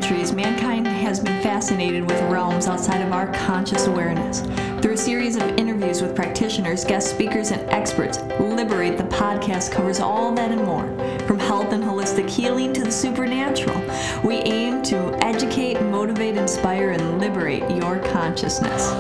centuries, mankind has been fascinated with realms outside of our conscious awareness. Through a series of interviews with practitioners, guest speakers, and experts, Liberate the podcast covers all that and more. From health and holistic healing to the supernatural, we aim to educate, motivate, inspire, and liberate your consciousness.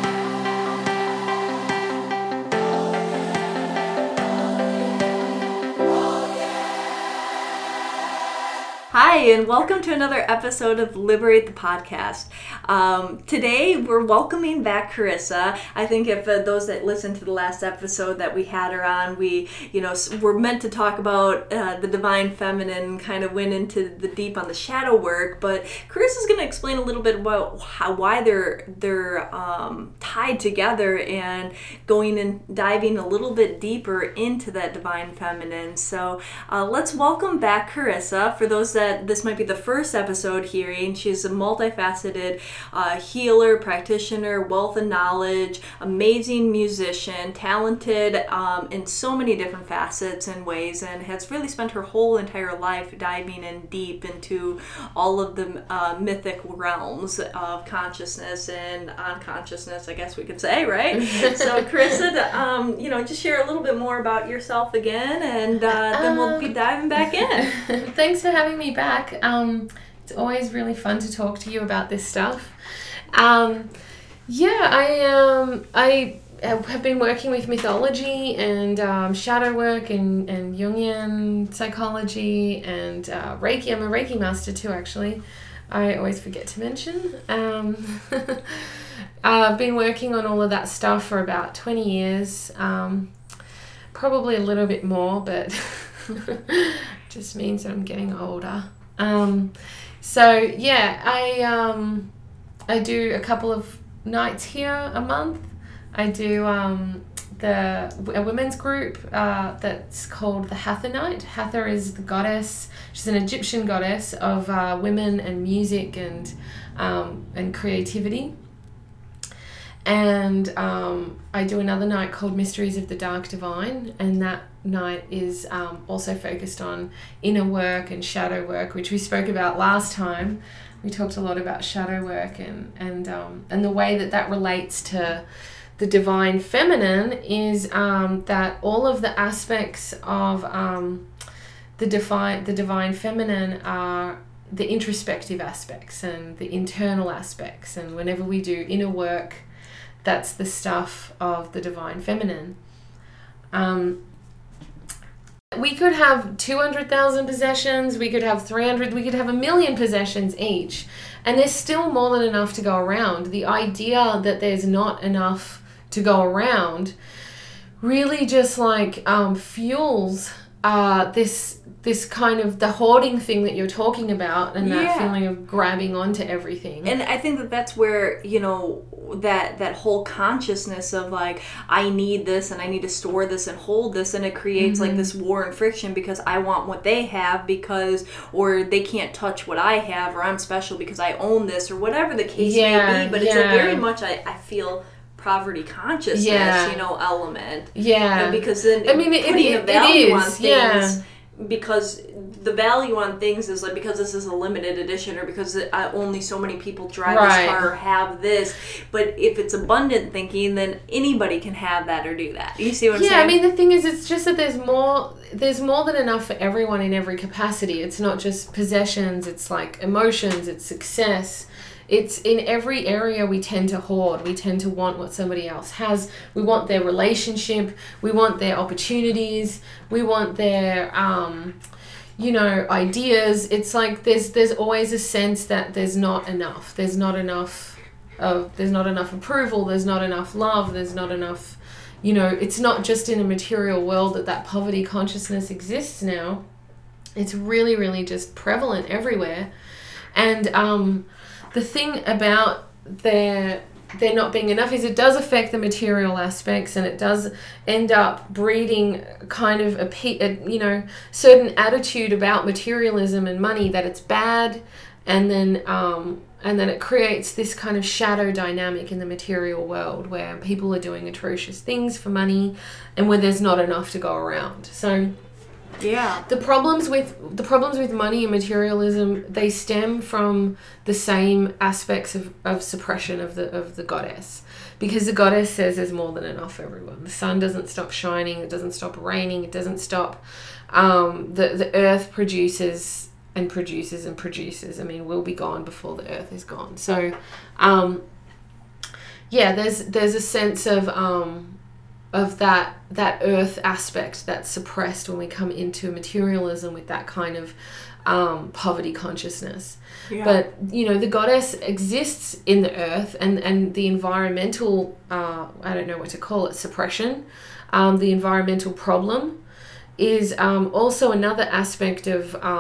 Hi, and welcome to another episode of Liberate the Podcast. Today, we're welcoming back Carissa. I think if those that listened to the last episode that we had her on, we're meant to talk about the Divine Feminine, kind of went into the deep on the shadow work, but Carissa's going to explain a little bit about why they're tied together and going and diving a little bit deeper into that Divine Feminine. So let's welcome back Carissa. For those that this might be the first episode hearing, she's a multifaceted healer, practitioner, wealth of knowledge, amazing musician, talented in so many different facets and ways, and has really spent her whole entire life diving in deep into all of the mythic realms of consciousness and unconsciousness, I guess we could say, right? So Carissa, just share a little bit more about yourself again, and then we'll be diving back in. Thanks for having me back. It's always really fun to talk to you about this stuff. I have been working with mythology and shadow work and Jungian psychology and Reiki. I'm a Reiki master too, actually. I always forget to mention. I've been working on all of that stuff for about 20 years. Probably a little bit more, but just means that I'm getting older. I do a couple of nights here a month. I do a women's group that's called the Hathor Night. Hathor is the goddess. She's an Egyptian goddess of women and music and creativity. And I do another night called Mysteries of the Dark Divine, and that night is also focused on inner work and shadow work, which we spoke about last time. We talked a lot about shadow work and the way that relates to the Divine Feminine is that all of the aspects of the Divine Feminine are the introspective aspects and the internal aspects, and whenever we do inner work, that's the stuff of the Divine Feminine. We could have 200,000 possessions, we could have 300, we could have 1 million possessions each, and there's still more than enough to go around. The idea that there's not enough to go around really just fuels this kind of the hoarding thing that you're talking about, and that feeling of grabbing onto everything. And I think that's where, that whole consciousness of I need this and I need to store this and hold this, and it creates this war and friction because I want what they have or they can't touch what I have, or I'm special because I own this, or whatever the case may be. But it's a very much, I feel, poverty consciousness, element. Yeah. Because then putting a value on things, because the value on things is because this is a limited edition, or because only so many people drive this car or have this. But if it's abundant thinking, then anybody can have that or do that. You see what I'm saying? Yeah, the thing is, it's just that there's more than enough for everyone in every capacity. It's not just possessions, it's emotions, it's success. It's in every area we tend to hoard. We tend to want what somebody else has. We want their relationship. We want their opportunities. We want their, ideas. It's there's always a sense that there's not enough. There's not enough approval. There's not enough love. There's not enough, it's not just in a material world that poverty consciousness exists now. It's really, really just prevalent everywhere. And, the thing about there not being enough is it does affect the material aspects, and it does end up breeding kind of a certain attitude about materialism and money, that it's bad, and then it creates this kind of shadow dynamic in the material world where people are doing atrocious things for money and where there's not enough to go around. So Yeah. The problems with money and materialism, they stem from the same aspects of suppression of the goddess. Because the goddess says there's more than enough for everyone. The sun doesn't stop shining, it doesn't stop raining, it doesn't stop. The earth produces and produces and produces. I mean, we'll be gone before the earth is gone. So, there's a sense of that earth aspect that's suppressed when we come into materialism with that kind of poverty consciousness. Yeah. But, the goddess exists in the earth, and the environmental, I don't know what to call it, suppression, the environmental problem is also another aspect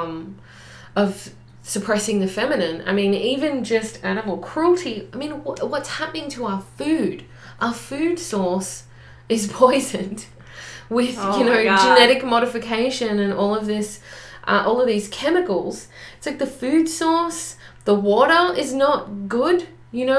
of suppressing the feminine. I mean, even just animal cruelty. I mean, what's happening to our food? Our food source is poisoned with, genetic modification and all of this, all of these chemicals. It's like the food source, the water is not good, with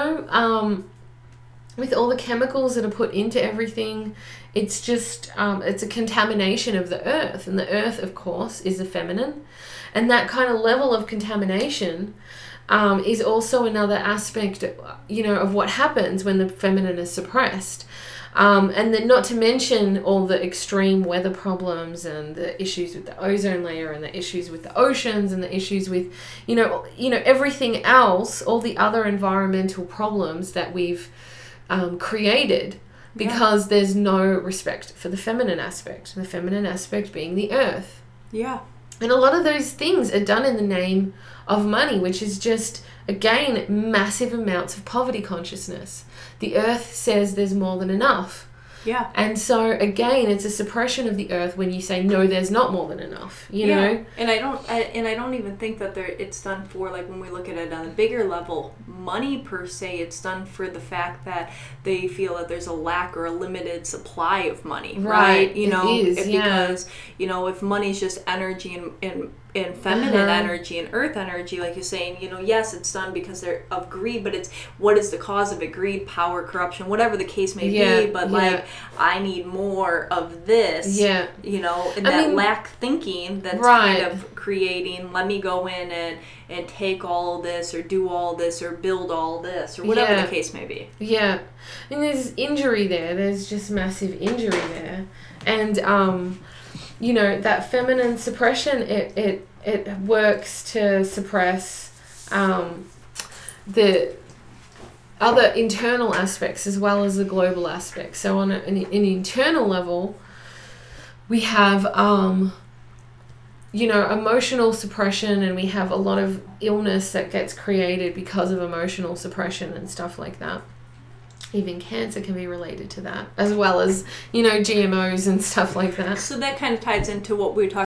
all the chemicals that are put into everything. It's just, it's a contamination of the earth. And the earth, of course, is the feminine. And that kind of level of contamination is also another aspect, of what happens when the feminine is suppressed. And then not to mention all the extreme weather problems and the issues with the ozone layer and the issues with the oceans and the issues with, everything else, all the other environmental problems that we've created because there's no respect for the feminine aspect being the earth. Yeah. And a lot of those things are done in the name of money, which is just, again, massive amounts of poverty consciousness. The earth says there's more than enough. Yeah. And so, again, it's a suppression of the earth when you say, no, there's not more than enough, you know? And I don't even think that it's done for, like, when we look at it on a bigger level, money per se, it's done for the fact that they feel that there's a lack or a limited supply of money, right? Because, if money's just energy and feminine energy and earth energy, like you're saying, yes, it's done because they're of greed, but it's what is the cause of it? Greed, power, corruption, whatever the case may be. But I need more of this, and that lack thinking that's kind of creating, let me go in and take all this or do all this or build all this or whatever the case may be. Yeah. And there's injury there. There's just massive injury there. And, that feminine suppression, it works to suppress the other internal aspects as well as the global aspects. So on an internal level, we have, emotional suppression, and we have a lot of illness that gets created because of emotional suppression and stuff like that. Even cancer can be related to that, as well as, GMOs and stuff like that. So that kind of ties into what we were talking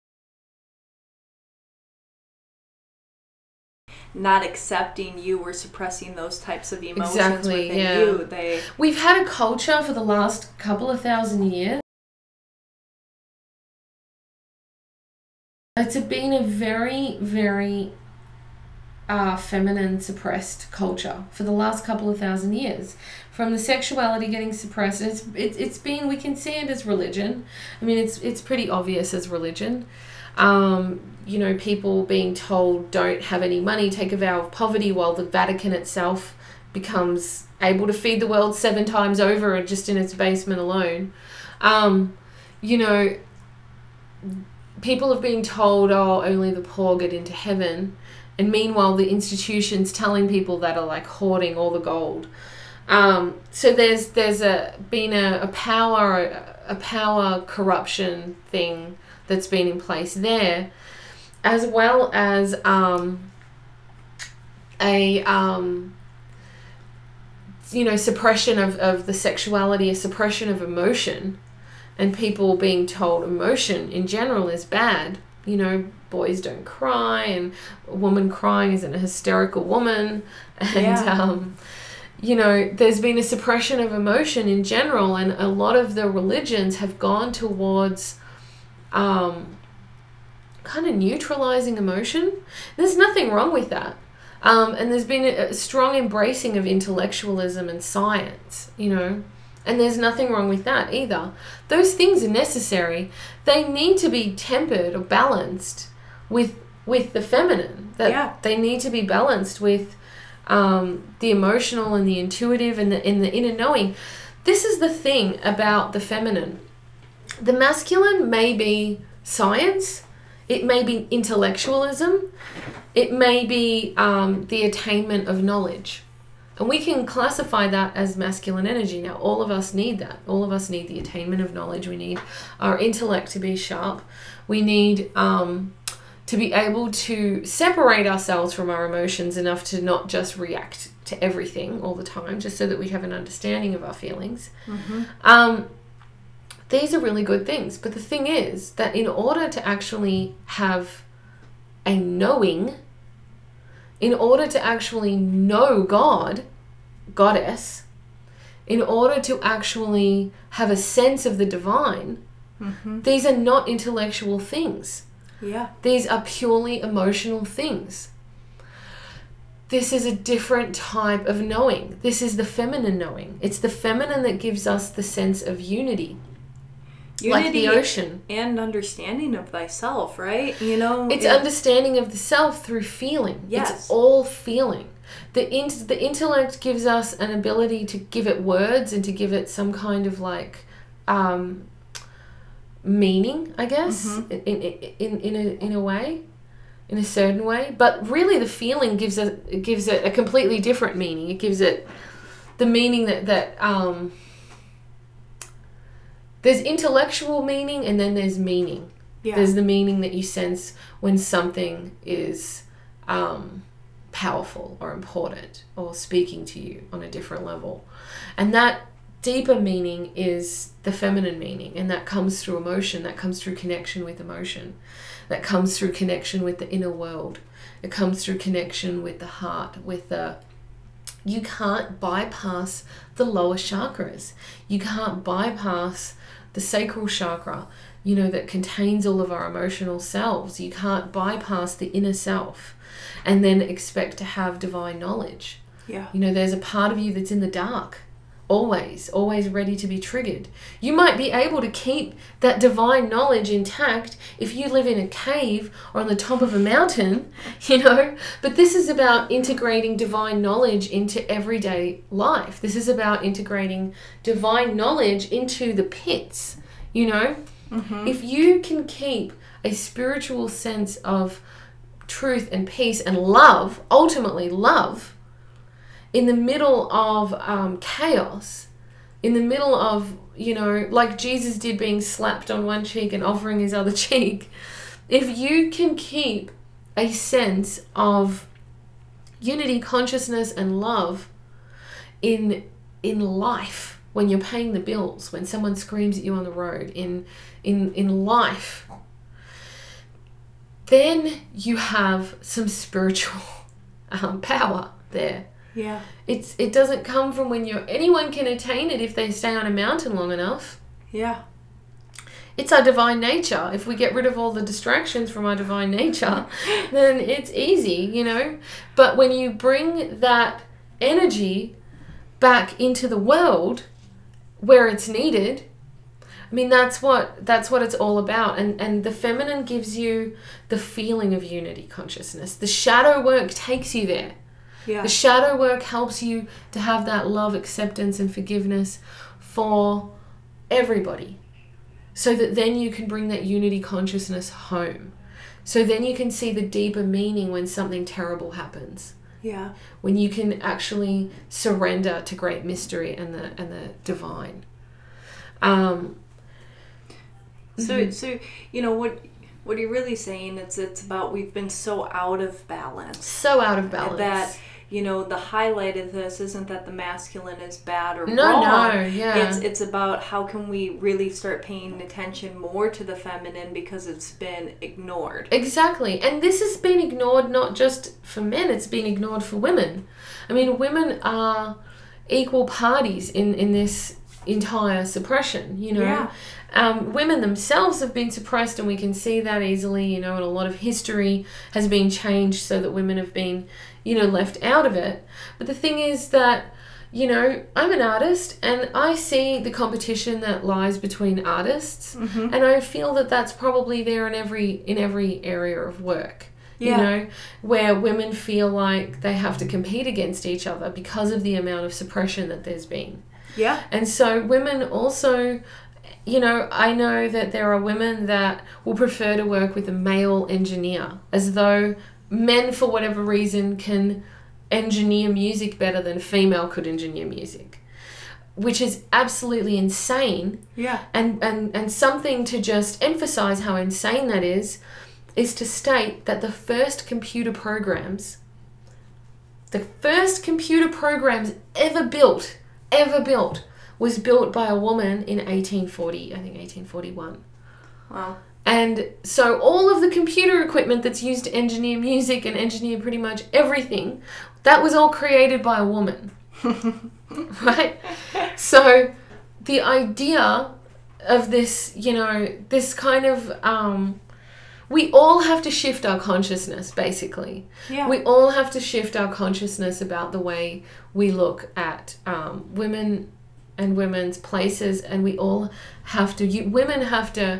about. Not accepting you or suppressing those types of emotions within you. We've had a culture for the last couple of thousand years. It's been a very, very feminine suppressed culture for the last couple of thousand years. From the sexuality getting suppressed, it's been, we can see it as religion. I mean, it's pretty obvious as religion. People being told don't have any money, take a vow of poverty, while the Vatican itself becomes able to feed the world 7 times over just in its basement alone. People have been told, only the poor get into heaven. And meanwhile, the institutions telling people that are like hoarding all the gold. So there's been a power corruption thing that's been in place there, as well as suppression of the sexuality, a suppression of emotion, and people being told emotion in general is bad. Boys don't cry, and a woman crying isn't a hysterical woman, and there's been a suppression of emotion in general, and a lot of the religions have gone towards kind of neutralizing emotion. There's nothing wrong with that. And there's been a strong embracing of intellectualism and science, And there's nothing wrong with that either. Those things are necessary. They need to be tempered or balanced with the feminine. They need to be balanced with the emotional and the intuitive and the inner knowing. This is the thing about the feminine. The masculine may be science. It may be intellectualism. It may be the attainment of knowledge. And we can classify that as masculine energy. Now, all of us need that. All of us need the attainment of knowledge. We need our intellect to be sharp. We need to be able to separate ourselves from our emotions enough to not just react to everything all the time, just so that we have an understanding of our feelings. These are really good things. But the thing is that in order to actually have a knowing, in order to actually know God, Goddess, in order to actually have a sense of the divine, these are not intellectual things. Yeah. These are purely emotional things. This is a different type of knowing. This is the feminine knowing. It's the feminine that gives us the sense of unity. Like the ocean. And understanding of thyself, right? You know, it's understanding of the self through feeling. Yes. It's all feeling. The intellect gives us an ability to give it words and to give it some kind of like meaning, I guess, in a way, in a certain way. But really, the feeling gives it a completely different meaning. It gives it the meaning that there's intellectual meaning, and then there's meaning. Yeah. There's the meaning that you sense when something is powerful or important or speaking to you on a different level. And that deeper meaning is the feminine meaning, and that comes through emotion, that comes through connection with emotion, that comes through connection with the inner world. It comes through connection with the heart, you can't bypass the lower chakras. You can't bypass the sacral chakra, that contains all of our emotional selves. You can't bypass the inner self and then expect to have divine knowledge. Yeah. There's a part of you that's in the dark, always ready to be triggered. You might be able to keep that divine knowledge intact if you live in a cave or on the top of a mountain, but this is about integrating divine knowledge into everyday life. This is about integrating divine knowledge into the pits, If you can keep a spiritual sense of truth and peace and love, ultimately love, in the middle of chaos, in the middle of, like Jesus did, being slapped on one cheek and offering his other cheek, if you can keep a sense of unity, consciousness, and love in life, when you're paying the bills, when someone screams at you on the road, in life, then you have some spiritual power there. Yeah. It doesn't come from anyone can attain it if they stay on a mountain long enough. Yeah. It's our divine nature. If we get rid of all the distractions from our divine nature, then it's easy, But when you bring that energy back into the world where it's needed, that's what it's all about. And the feminine gives you the feeling of unity consciousness. The shadow work takes you there. Yeah. The shadow work helps you to have that love, acceptance, and forgiveness for everybody, so that then you can bring that unity consciousness home. So then you can see the deeper meaning when something terrible happens. Yeah. When you can actually surrender to great mystery and the divine. So what you're really saying, it's about, we've been so out of balance. So out of balance. That, the highlight of this isn't that the masculine is bad or wrong. No, yeah. It's about how can we really start paying attention more to the feminine, because it's been ignored. Exactly. And this has been ignored not just for men, it's been ignored for women. Women are equal parties in this entire suppression, Yeah. Women themselves have been suppressed, and we can see that easily, and a lot of history has been changed so that women have been, left out of it. But the thing is that, you know, I'm an artist and I see the competition that lies between artists, and I feel that that's probably there in every area of work. Yeah. You know, where women feel like they have to compete against each other because of the amount of suppression that there's been. Yeah. And so women also, you know, I know that there are women that will prefer to work with a male engineer, as though men, for whatever reason, can engineer music better than a female could engineer music, which is absolutely insane. Yeah. And something to just emphasize how insane that is to state that the first computer programs ever built was built by a woman in 1841. Wow. And so all of the computer equipment that's used to engineer music and engineer pretty much everything, that was all created by a woman. Right? So the idea of this, you know, this kind of, we all have to shift our consciousness, basically. Yeah. We all have to shift our consciousness about the way we look at women and women's places, and we all have to, women have to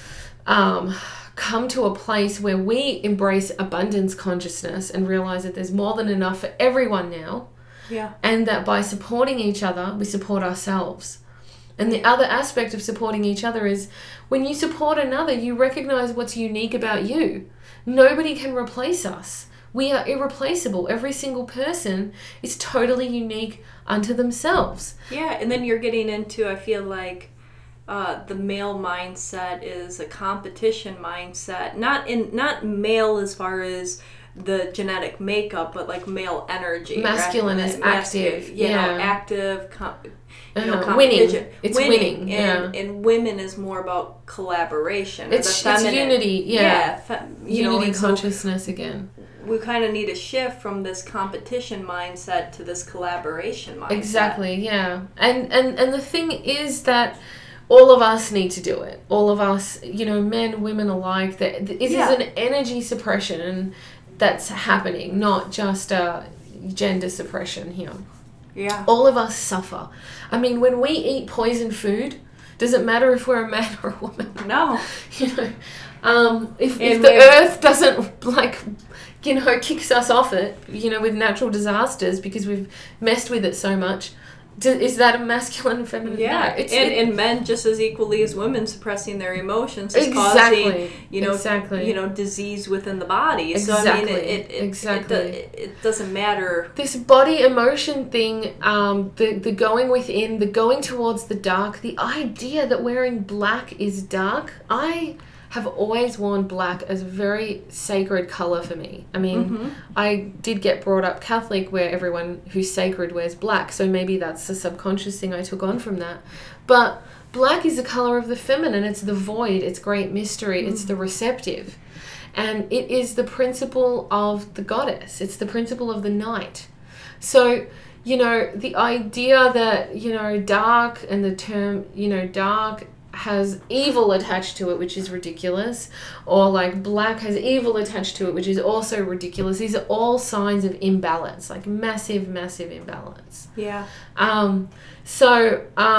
come to a place where we embrace abundance consciousness and realize that there's more than enough for everyone now. Yeah. And that by supporting each other, we support ourselves. And the other aspect of supporting each other is when you support another, you recognize what's unique about you. Nobody can replace us. We are irreplaceable. Every single person is totally unique unto themselves. Yeah, and then you're getting into, I feel like, the male mindset is a competition mindset. Not male as far as the genetic makeup, but like male energy. Masculine is active. You know, active. Winning. It's winning. And women is more about collaboration. It's unity. Unity consciousness again. We kind of need a shift from this competition mindset to this collaboration mindset. Exactly. Yeah. And the thing is that all of us need to do it. All of us, you know, men, women alike. That this is an energy suppression that's happening, not just a gender suppression here. Yeah. All of us suffer. I mean, when we eat poison food, does it matter if we're a man or a woman? No. You know, if the earth doesn't, like, you know, kicks us off it, you know, with natural disasters because we've messed with it so much, is that a masculine and feminine? Yeah, no, and men just as equally as women suppressing their emotions is causing, you know, disease within the body. Exactly. So I mean, it doesn't matter. This body emotion thing, the going within, the going towards the dark, the idea that wearing black is dark. I have always worn black as a very sacred color for me. I mean, I did get brought up Catholic where everyone who's sacred wears black, so maybe that's the subconscious thing I took on from that. But black is the color of the feminine. It's the void. It's great mystery. It's the receptive. And it is the principle of the goddess. It's the principle of the night. So, you know, the idea that, you know, dark and the term, you know, dark has evil attached to it, which is ridiculous, or like black has evil attached to it, which is also ridiculous. These are all signs of imbalance, like massive imbalance. Yeah. So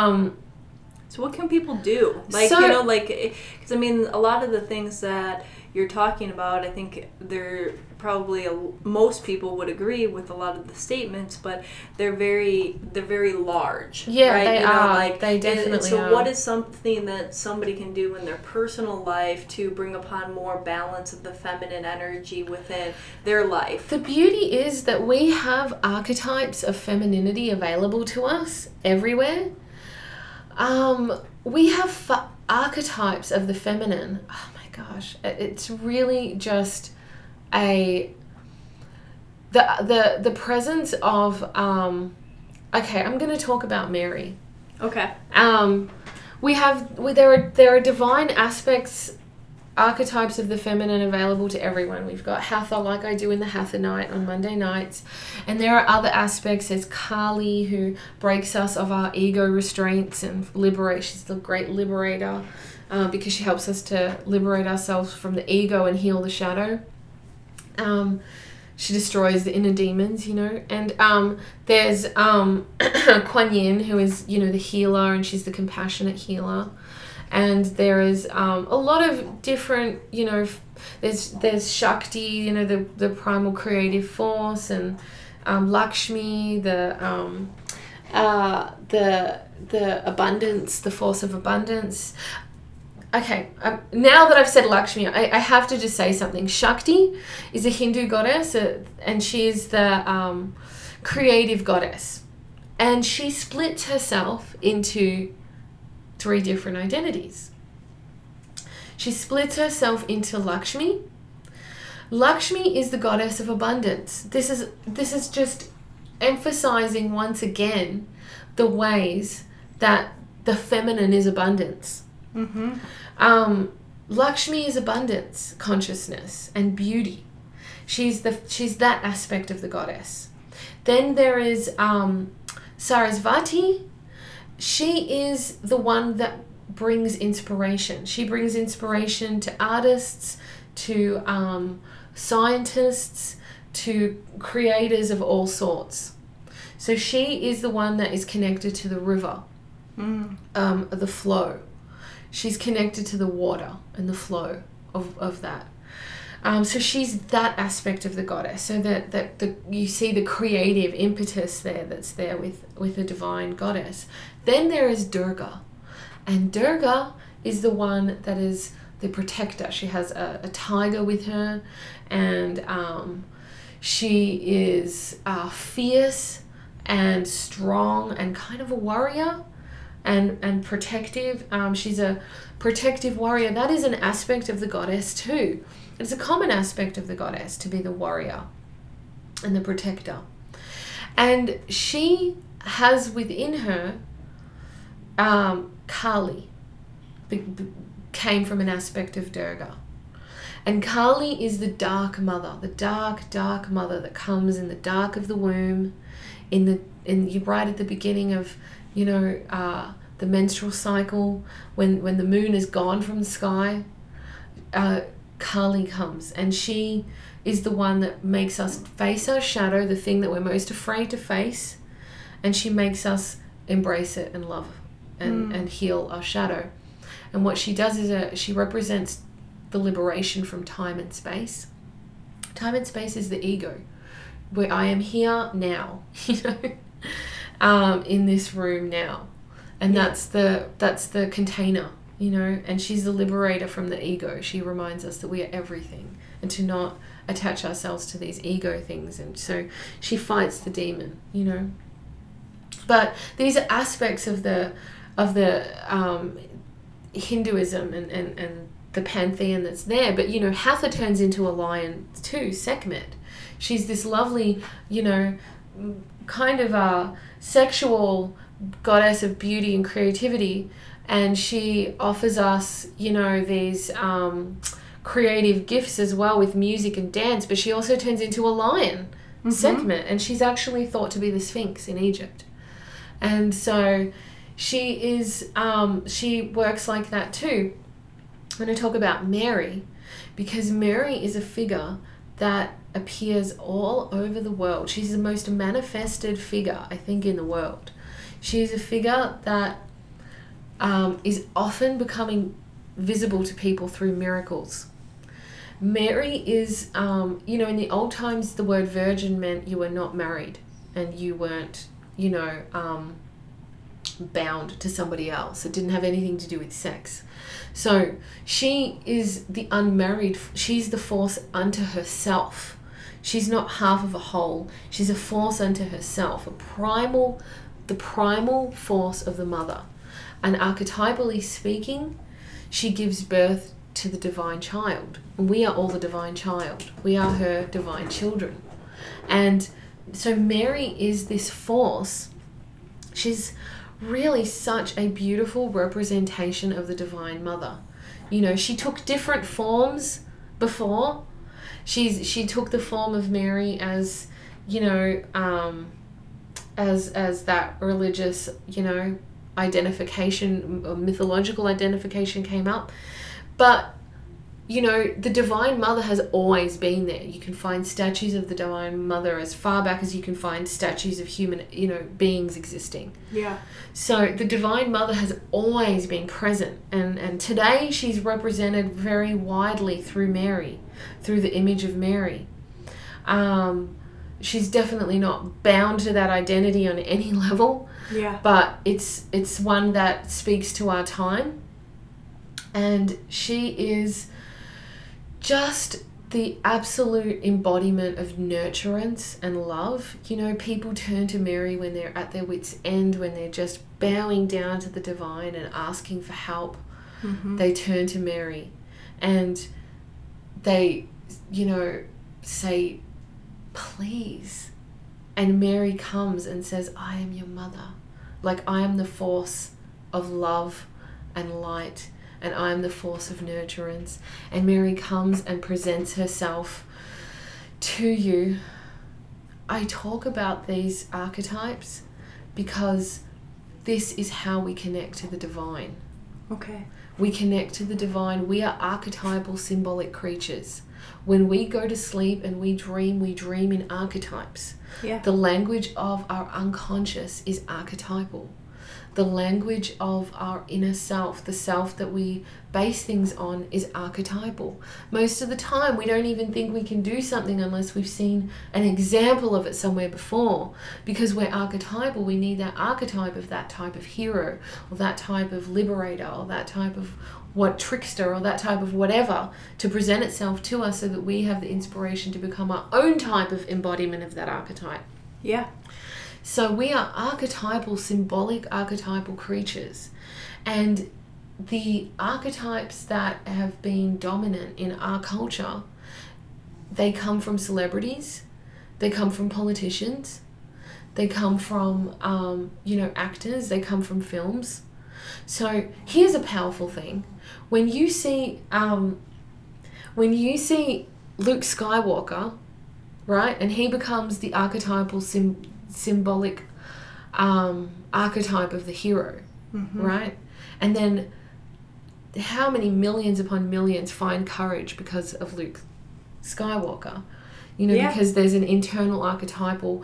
what can people do? Like, you know, like, because I mean, a lot of the things that you're talking about, I think they're probably most people would agree with a lot of the statements, but they're very large. Yeah, right? they you know, are. like, they definitely and so are. what is something that somebody can do in their personal life to bring upon more balance of the feminine energy within their life? The beauty is that we have archetypes of femininity available to us everywhere. We have archetypes of the feminine. Oh my gosh, it's really just the presence of okay, I'm going to talk about Mary. Okay. There are divine aspects, archetypes of the feminine available to everyone. We've got Hathor, like I do in the Hathor night on Monday nights, and there are other aspects. There's Kali, who breaks us of our ego restraints and liberates. She's the great liberator because she helps us to liberate ourselves from the ego and heal the shadow. She destroys the inner demons, and there's Kuan Yin, who is, the healer, and she's the compassionate healer. And there is a lot of different, there's Shakti, the primal creative force, and Lakshmi, the abundance, the force of abundance. Okay, now that I've said Lakshmi, I have to just say something. Shakti is a Hindu goddess, and she's the creative goddess. And she splits herself into 3 different identities. She splits herself into Lakshmi. Lakshmi is the goddess of abundance. This is just emphasizing once again the ways that the feminine is abundance. Mm-hmm. Lakshmi is abundance, consciousness, and beauty. She's that aspect of the goddess. Then there is Sarasvati. She is the one that brings inspiration. She brings inspiration to artists, to scientists, to creators of all sorts. So she is the one that is connected to the river, the flow. She's connected to the water and the flow of that. So she's that aspect of the goddess. So that you see the creative impetus that's there with the divine goddess. Then there is Durga. And Durga is the one that is the protector. She has a tiger with her, and she is fierce and strong and kind of a warrior. And protective. She's a protective warrior. That is an aspect of the goddess too. It's a common aspect of the goddess to be the warrior and the protector. And she has within her Kali, came from an aspect of Durga. And Kali is the dark mother, the dark mother that comes in the dark of the womb, right at the beginning of the menstrual cycle, when the moon is gone from the sky, Kali comes, and she is the one that makes us face our shadow, the thing that we're most afraid to face, and she makes us embrace it and love and heal our shadow. And what she does is she represents the liberation from time and space. Time and space is the ego, where I am here now, in this room now. And that's the container, and she's the liberator from the ego. She reminds us that we are everything and to not attach ourselves to these ego things. And so she fights the demon, But these are aspects of the Hinduism and the pantheon that's there. But, Hatha turns into a lion too, Sekhmet. She's this lovely, kind of a sexual goddess of beauty and creativity, and she offers us these creative gifts as well with music and dance. But she also turns into a lion, Sekhmet, and she's actually thought to be the Sphinx in Egypt. And so she works like that too. I'm going to talk about Mary, because Mary is a figure that appears all over the world. She's the most manifested figure, I think, in the world. She's a figure that is often becoming visible to people through miracles. Mary is, in the old times, the word virgin meant you were not married and you weren't, bound to somebody else. It didn't have anything to do with sex. So she is the unmarried. She's the force unto herself. She's not half of a whole. She's a force unto herself, the primal force of the mother. And archetypally speaking, she gives birth to the divine child. And we are all the divine child. We are her divine children. And so Mary is this force. She's really such a beautiful representation of the divine mother. She took different forms before. She took the form of Mary as, as that religious, identification, or mythological identification came up. But you know, the Divine Mother has always been there. You can find statues of the Divine Mother as far back as you can find statues of human, you know, beings existing. Yeah. So the Divine Mother has always been present. And today she's represented very widely through Mary, through the image of Mary. She's definitely not bound to that identity on any level. Yeah. But it's one that speaks to our time. And she is just the absolute embodiment of nurturance and love. You know, people turn to Mary when they're at their wits' end, when they're just bowing down to the divine and asking for help. Mm-hmm. They turn to Mary and they, you know, say, please. And Mary comes and says, I am your mother. Like, I am the force of love and light, and I am the force of nurturance. And Mary comes and presents herself to you. I talk about these archetypes because this is how we connect to the divine. Okay. We connect to the divine. We are archetypal symbolic creatures. When we go to sleep and we dream in archetypes. Yeah. The language of our unconscious is archetypal. The language of our inner self, the self that we base things on, is archetypal. Most of the time, we don't even think we can do something unless we've seen an example of it somewhere before. Because we're archetypal, we need that archetype of that type of hero, or that type of liberator, or that type of trickster, or that type of whatever, to present itself to us so that we have the inspiration to become our own type of embodiment of that archetype. Yeah. So we are archetypal, symbolic archetypal creatures. And the archetypes that have been dominant in our culture, they come from celebrities, they come from politicians, they come from, actors, they come from films. So here's a powerful thing. When you see Luke Skywalker, right, and he becomes the archetypal symbolic archetype of the hero, mm-hmm. right? And then how many millions upon millions find courage because of Luke Skywalker? You know, yeah. because there's an internal archetypal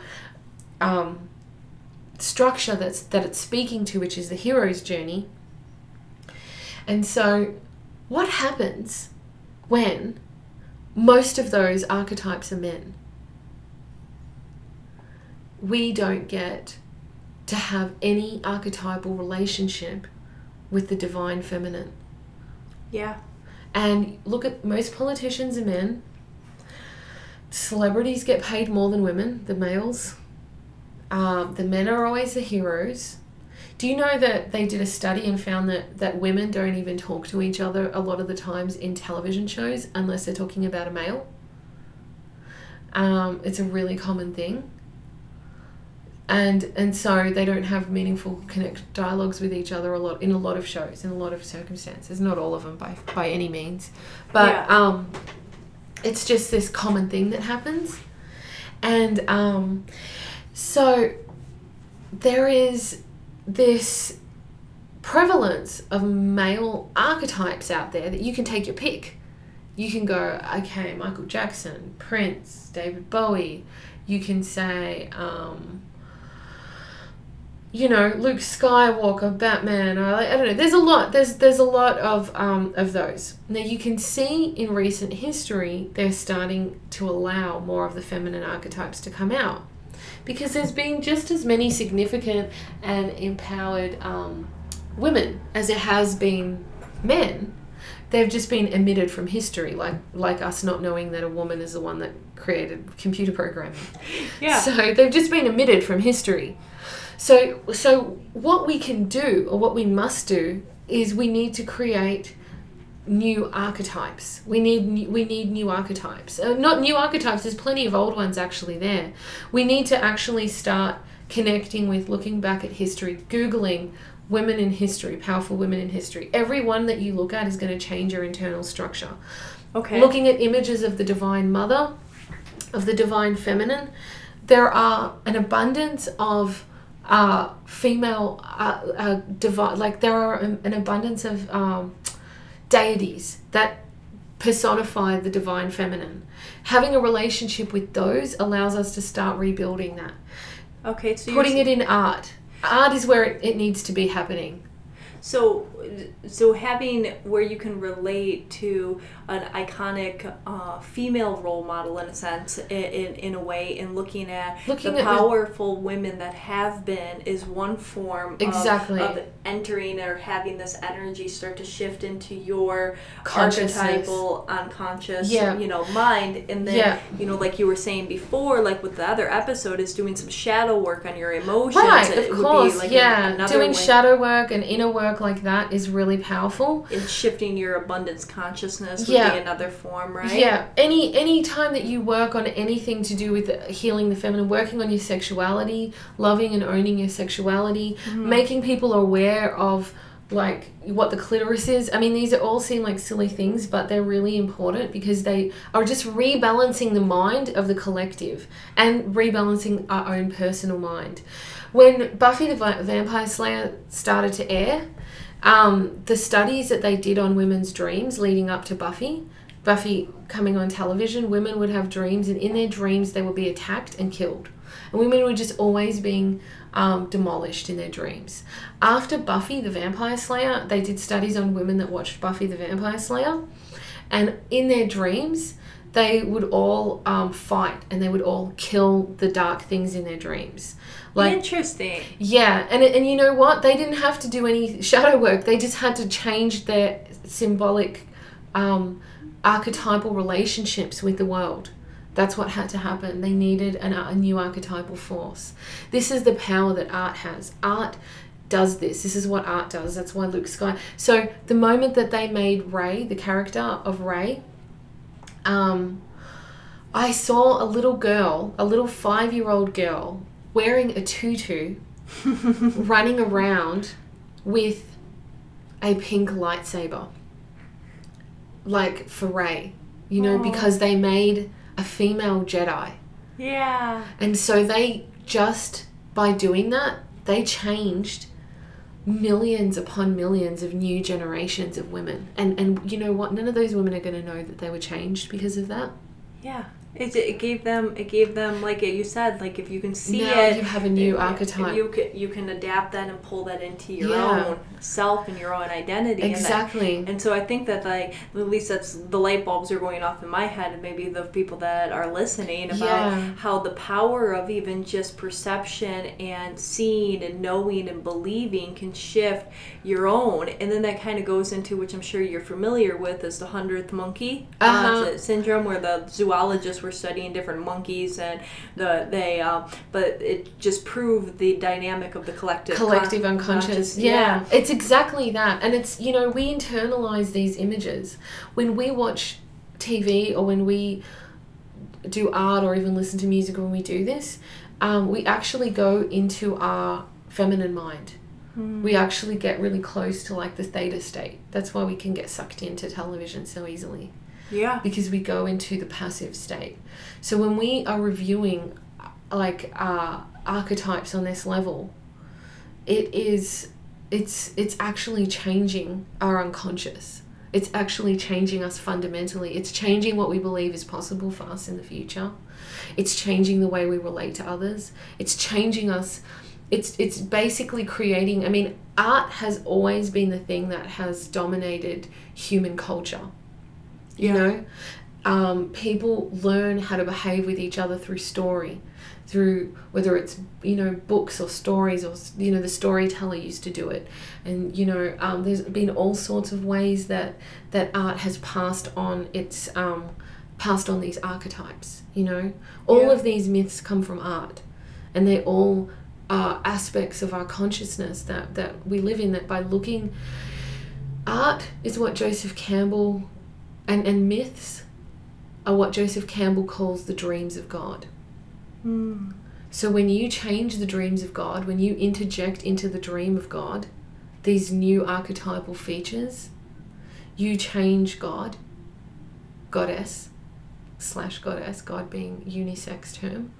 structure that it's speaking to, which is the hero's journey. And so what happens when most of those archetypes are men? We don't get to have any archetypal relationship with the divine feminine. Yeah. And look at most politicians are men. Celebrities get paid more than women, the males. The men are always the heroes. Do you know that they did a study and found that women don't even talk to each other a lot of the times in television shows unless they're talking about a male? It's a really common thing. And so they don't have meaningful dialogues with each other in a lot of shows, in a lot of circumstances. Not all of them by any means. But yeah. It's just this common thing that happens. And so there is this prevalence of male archetypes out there that you can take your pick. You can go, okay, Michael Jackson, Prince, David Bowie. You can say, Luke Skywalker, Batman, or I don't know. There's a lot. There's a lot of those. Now you can see in recent history they're starting to allow more of the feminine archetypes to come out, because there's been just as many significant and empowered women as there has been men. They've just been omitted from history, like us not knowing that a woman is the one that created computer programming. Yeah. So they've just been omitted from history. So what we can do, or what we must do, is we need to create new archetypes. We need new archetypes. Not new archetypes, there's plenty of old ones actually there. We need to actually start connecting with, looking back at history, Googling women in history, powerful women in history. Every one that you look at is going to change your internal structure. Okay. Looking at images of the Divine Mother, of the Divine Feminine, there are an abundance of female divine, like there are an abundance of deities that personify the divine feminine. Having a relationship with those allows us to start rebuilding that. Okay, so putting it in art. Art is where it needs to be happening. So having where you can relate to an iconic female role model in a sense, in a way, and looking at powerful women that have been is one form of entering or having this energy start to shift into your archetypal unconscious mind, and then like you were saying before, like with the other episode, is doing some shadow work on your emotions. Right, of course, doing shadow work and inner work like that is really powerful. And shifting your abundance consciousness would be another form, right? Yeah. Any time that you work on anything to do with healing the feminine, working on your sexuality, loving and owning your sexuality, making people aware of like what the clitoris is. I mean, these all seem like silly things, but they're really important because they are just rebalancing the mind of the collective and rebalancing our own personal mind. When Buffy the Vampire Slayer started to air, the studies that they did on women's dreams leading up to Buffy coming on television, women would have dreams, and in their dreams they would be attacked and killed. And women were just always being demolished in their dreams. After Buffy the Vampire Slayer, they did studies on women that watched Buffy the Vampire Slayer, and in their dreams they would all fight, and they would all kill the dark things in their dreams. Like, interesting. Yeah, and you know what? They didn't have to do any shadow work. They just had to change their symbolic archetypal relationships with the world. That's what had to happen. They needed a new archetypal force. This is the power that art has. Art does this. This is what art does. That's why Luke Skywalker. So the moment that they made Rey, the character of Rey, I saw a little girl, a little 5-year-old girl, wearing a tutu, running around with a pink lightsaber. Like for Rey, because they made a female Jedi. Yeah. And so they just, by doing that, they changed millions upon millions of new generations of women. And you know what? None of those women are going to know that they were changed because of that. Yeah. It gave them like you said, like if you can see now it, you have a new archetype. You can adapt that and pull that into your own self and your own identity. Exactly. And so I think that like at least that's the light bulbs are going off in my head, and maybe the people that are listening about how the power of even just perception and seeing and knowing and believing can shift your own. And then that kind of goes into, which I'm sure you're familiar with, is the 100th monkey syndrome, where the zoologists were studying different monkeys, and but it just proved the dynamic of the collective unconscious. Yeah, it's exactly that. And it's, we internalize these images when we watch TV or when we do art or even listen to music. Or when we do this, we actually go into our feminine mind. We actually get really close to like the theta state. That's why we can get sucked into television so easily. Yeah. Because we go into the passive state. So when we are reviewing like archetypes on this level, it's actually changing our unconscious. It's actually changing us fundamentally. It's changing what we believe is possible for us in the future. It's changing the way we relate to others. It's changing us. It's basically creating, art has always been the thing that has dominated human culture. People learn how to behave with each other through story, through whether it's books or stories, or the storyteller used to do it. And there's been all sorts of ways that art has passed on its passed on these archetypes. All of these myths come from art, and they all are aspects of our consciousness that we live in. That by looking, art is what Joseph Campbell and myths are what Joseph Campbell calls the dreams of God. So when you change the dreams of God, when you interject into the dream of God these new archetypal features, you change God, goddess / goddess, God being unisex term.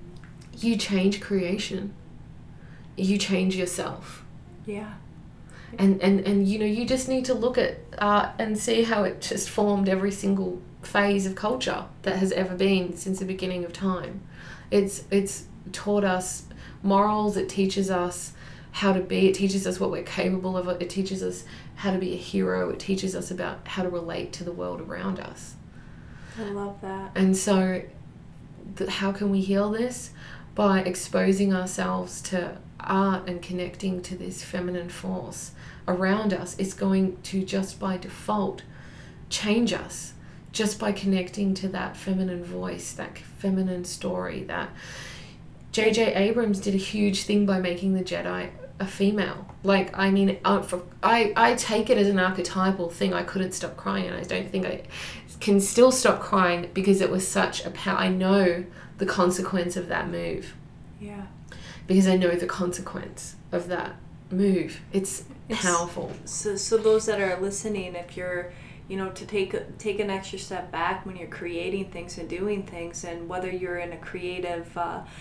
You change creation. You change yourself. Yeah. And you know, you just need to look at art and see how it just formed every single phase of culture that has ever been since the beginning of time. It's taught us morals, it teaches us how to be, it teaches us what we're capable of, it teaches us how to be a hero, it teaches us about how to relate to the world around us. I love that. And so how can we heal this? By exposing ourselves to art and connecting to this feminine force around us. It's going to just by default change us, just by connecting to that feminine voice, that feminine story. That J.J. Abrams did a huge thing by making the Jedi a female. Like, I mean, I take it as an archetypal thing. I couldn't stop crying, and I don't think I can still stop crying because it was such a I know the consequence of that move. Yeah. Because I know the consequence of that move. It's powerful. So those that are listening, if you're, you know, to take an extra step back when you're creating things and doing things, and whether you're in a creative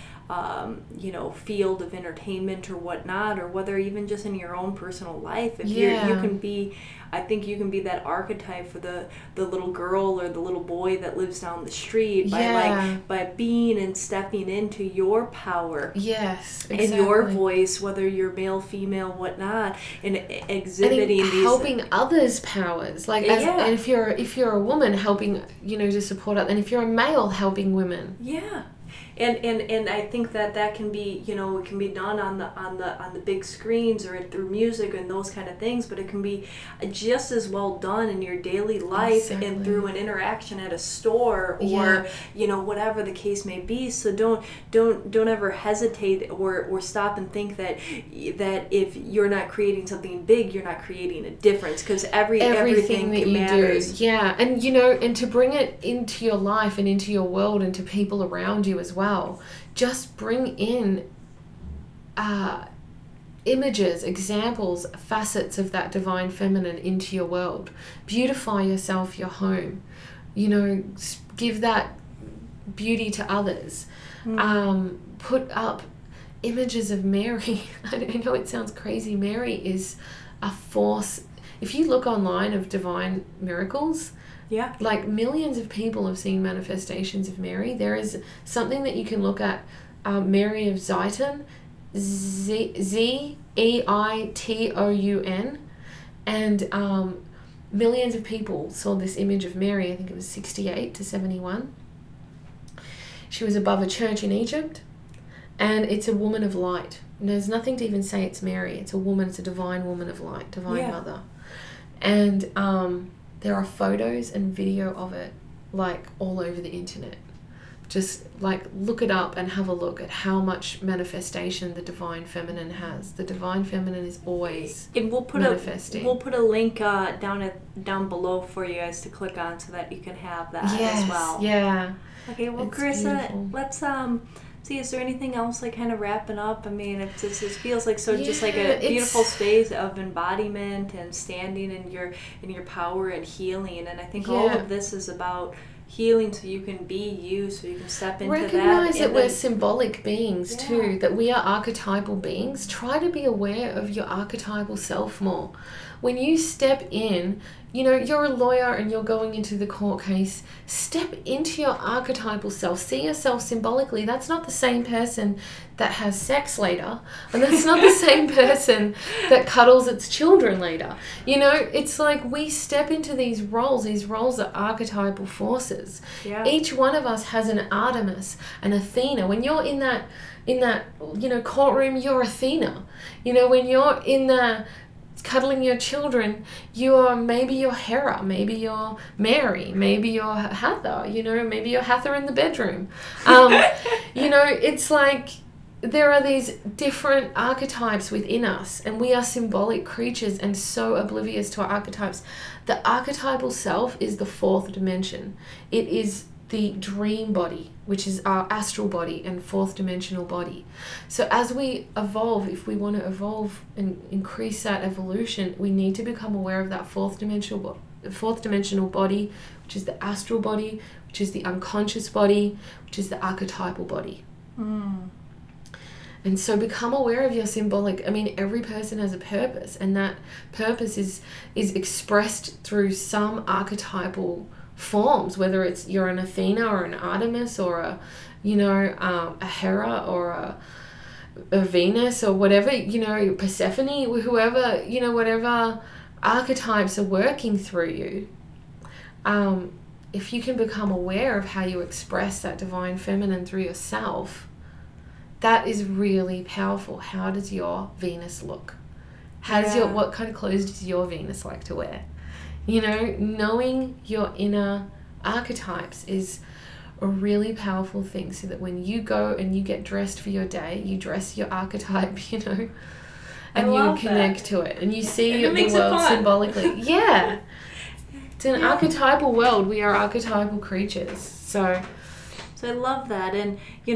you know, field of entertainment or whatnot, or whether even just in your own personal life, if you can be, I think you can be that archetype for the little girl or the little boy that lives down the street by being and stepping into your power. Yes, exactly. And your voice, whether you're male, female, whatnot, and exhibiting these, helping others' powers. Like, and if you're a woman, helping, you know, to support it, and if you're a male, helping women. Yeah. And I think that can be, you know, it can be done on the big screens or through music and those kind of things, but it can be just as well done in your daily life and through an interaction at a store or you know, whatever the case may be. So don't ever hesitate or stop and think that if you're not creating something big, you're not creating a difference, because everything that matters. Do. Yeah, and you know, and to bring it into your life and into your world and to people around you as well. Just bring in images, examples, facets of that divine feminine into your world. Beautify yourself, your home. You know, give that beauty to others. Put up images of Mary. I know it sounds crazy. Mary is a force. If you look online of divine miracles, like millions of people have seen manifestations of Mary. There is something that you can look at, Mary of Zeiton, Zeiton, and millions of people saw this image of Mary. I think it was 68 to 71. She was above a church in Egypt, and it's a woman of light. And there's nothing to even say it's Mary. It's a woman. It's a divine woman of light, divine mother. And there are photos and video of it, like, all over the internet. Just, like, look it up and have a look at how much manifestation the divine feminine has. The divine feminine is always manifesting. We'll put a link down below for you guys to click on so that you can have that as well. Yeah. Okay, well, it's Carissa, beautiful. Let's see, is there anything else, like, kind of wrapping up? I mean, it feels like just like a beautiful space of embodiment and standing in your power and healing. And I think all of this is about healing, so you can be you, so you can step into Recognize that we're symbolic beings too, that we are archetypal beings. Try to be aware of your archetypal self more. When you step in, you know, you're a lawyer and you're going into the court case, step into your archetypal self. See yourself symbolically. That's not the same person that has sex later, and that's not the same person that cuddles its children later. You know, it's like we step into these roles. These roles are archetypal forces. Yeah. Each one of us has an Artemis, an Athena. When you're in that, you know, courtroom, you're Athena. You know, when you're in the cuddling your children, maybe you're Hera, maybe you're Mary, maybe you're Hathor, you know, maybe you're Hathor in the bedroom. You know, it's like there are these different archetypes within us, and we are symbolic creatures and so oblivious to our archetypes. The archetypal self is the fourth dimension. It is the dream body, which is our astral body and fourth dimensional body. So as we evolve, if we want to evolve and increase that evolution, we need to become aware of that fourth dimensional body, which is the astral body, which is the unconscious body, which is the archetypal body. And so become aware of your symbolic. I mean, every person has a purpose, and that purpose is expressed through some archetypal forms, whether it's you're an Athena or an Artemis or a Hera or a Venus or whatever, Persephone, whoever, whatever archetypes are working through you. If you can become aware of how you express that divine feminine through yourself, that is really powerful. How does your Venus look? What kind of clothes does your Venus like to wear? Knowing your inner archetypes is a really powerful thing, so that when you go and you get dressed for your day, you dress your archetype, and you connect to it, and you see the world symbolically. Yeah. It's an archetypal world. We are archetypal creatures. So I love that. And,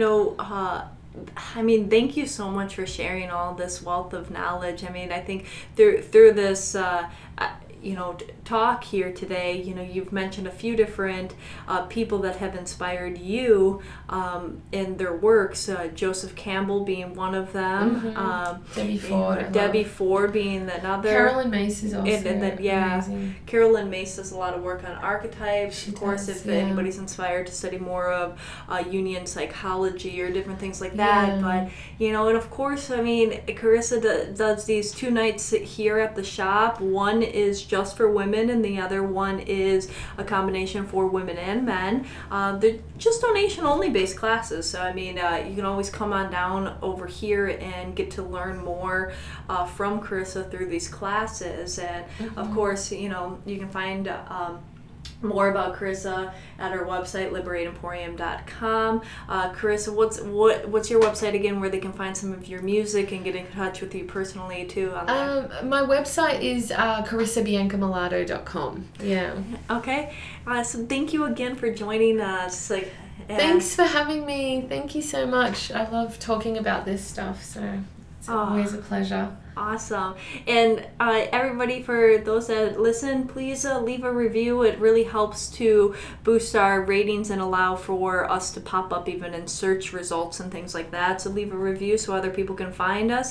thank you so much for sharing all this wealth of knowledge. I think through this, talk here today, you've mentioned a few different people that have inspired you in their works. Joseph Campbell being one of them. Mm-hmm. Debbie Ford being another. Carolyn Mace is also amazing. Carolyn Mace does a lot of work on archetypes. Of course, if anybody's inspired to study more of Jungian psychology or different things like that. But, and of course, Carissa does these 2 nights here at the shop. One is just for women, and the other one is a combination for women and men. They're just donation only based classes, so you can always come on down over here and get to learn more from Carissa through these classes. And of course, you can find more about Carissa at our website, liberateemporium.com. Carissa, what's your website again, where they can find some of your music and get in touch with you personally too? My website is carissabiancamalato.com. Yeah. Okay. So thank you again for joining us. Thanks for having me. Thank you so much. I love talking about this stuff, so it's always a pleasure. Awesome. And everybody, for those that listen, please leave a review. It really helps to boost our ratings and allow for us to pop up even in search results and things like that. So leave a review so other people can find us.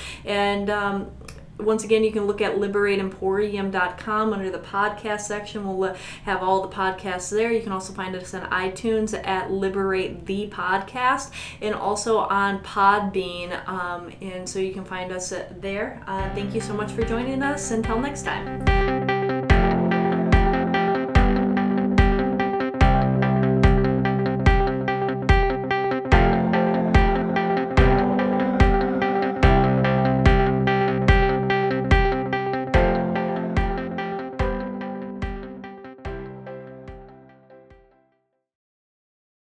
Once again, you can look at liberateemporium.com under the podcast section. We'll have all the podcasts there. You can also find us on iTunes at Liberate the Podcast, and also on Podbean. And so you can find us there. Thank you so much for joining us. Until next time.